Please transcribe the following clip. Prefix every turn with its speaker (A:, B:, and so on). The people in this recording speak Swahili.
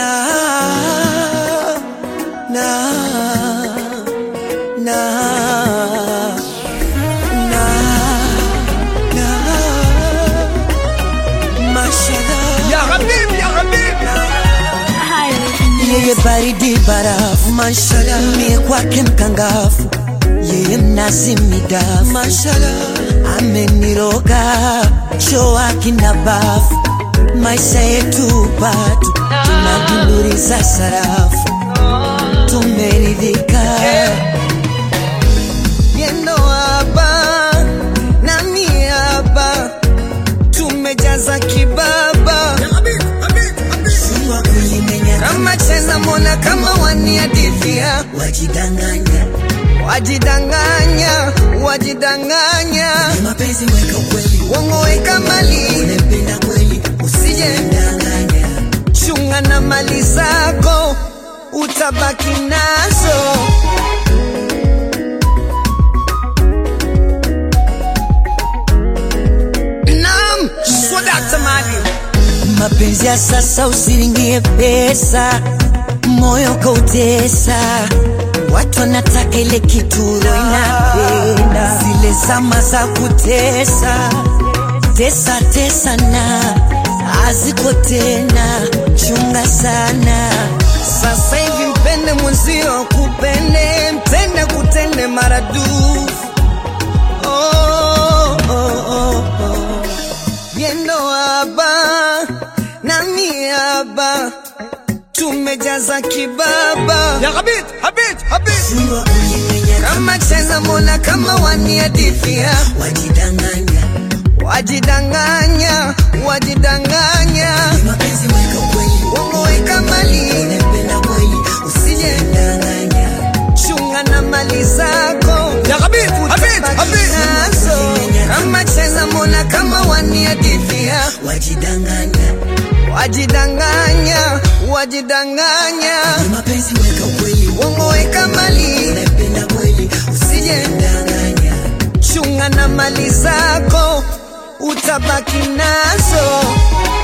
A: Yeye baridi barafu mashallah, mie kwake mkangafu, yeye mnazi midafu mashallah, ameniroga choa kinabafu, maisha yetu batu tunagunduriza sarafu, tumeridhika yendo hapa nami hapa, tumejaza kibaba kama cheza mona kama waniadithia, wajidanganya wajidanganya wajidanganya, mapenzi weka ukweli, wongo weka mali, unependa kweli usije ndanganya, chunga na mali zako utabaki nazo. Naam, swadakta mali, mapenzi ya sasa usiringie pesa, moyo kautesa, watu wanataka ile kituro inapenda, zile zama za kutesa tesa tesa na haziko tena, chunga sana. Sasa hivi mpende mwenzio kupende, mpende kutende maradufu. Oh, oh, oh, oh. Yendo haba nami haba, tumejaza kibaba ya habit kama cheza mona kama waniadithia, wajidanganya wajidanganya wajidanganya, mapenzi weka ukweli, wongo weka mali, unependa kweli usije ndanganya, chunga na mali zako ya habit kama cheza mona kama waniadithia, wajidanganya wajidanganya wajidanganya, mapenzi weka ukweli, wongo weka mali, unependa kweli usije ndanganya, chunga na mali zako utabaki nazo.